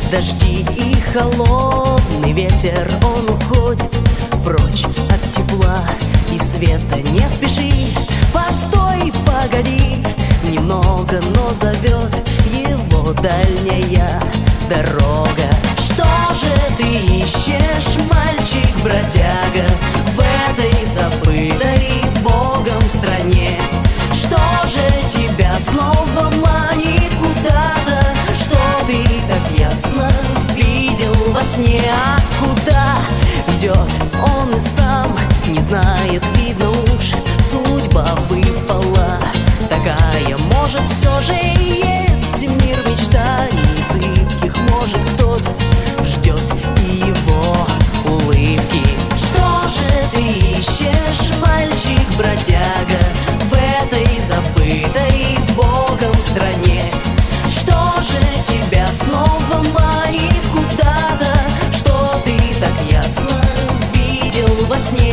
Дожди и холодный ветер, он уходит прочь от тепла и света. Не спеши, постой, погоди немного, но зовет его дальняя дорога. Что же ты ищешь, мальчик-бродяга, в этой забытой Богом стране? Что же тебя снова манит куда-то, что ты так ясно видел во сне? А куда идет он и сам не знает, видно уж судьба выпала такая. Может, все же и есть мир мечтаний зыбких, может, кто-то ждет и его улыбки. Что же ты ищешь, мальчик-бродяга, в этой забытой Богом стране? Что же тебя снова манит куда-то, что ты так ясно видел во сне?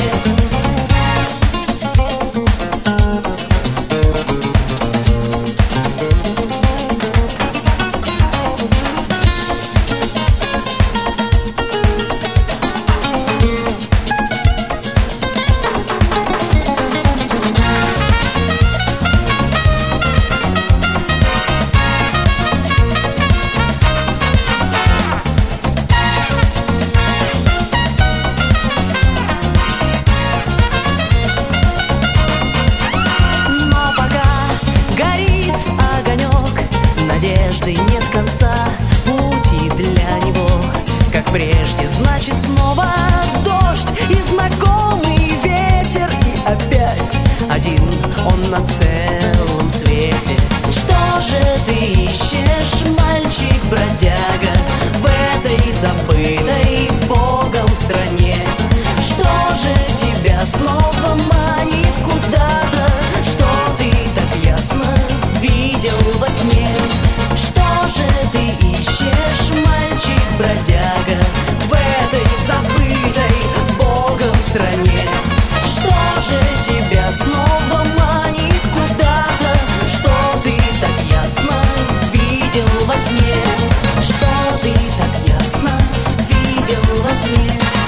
Надежды нет конца, пути для него, как прежде, значит снова дождь и знакомый ветер, и опять один он на целом свете. Что же ты ищешь, мальчик-бродяга, в этой забытой Богом стране? Что же тебя снова манит куда-то, что ты так ясно видел во сне? Что же ты ищешь, мальчик-бродяга, в этой забытой Богом стране? Что же тебя снова манит куда-то, что ты так ясно видел во сне? Что ты так ясно видел во сне?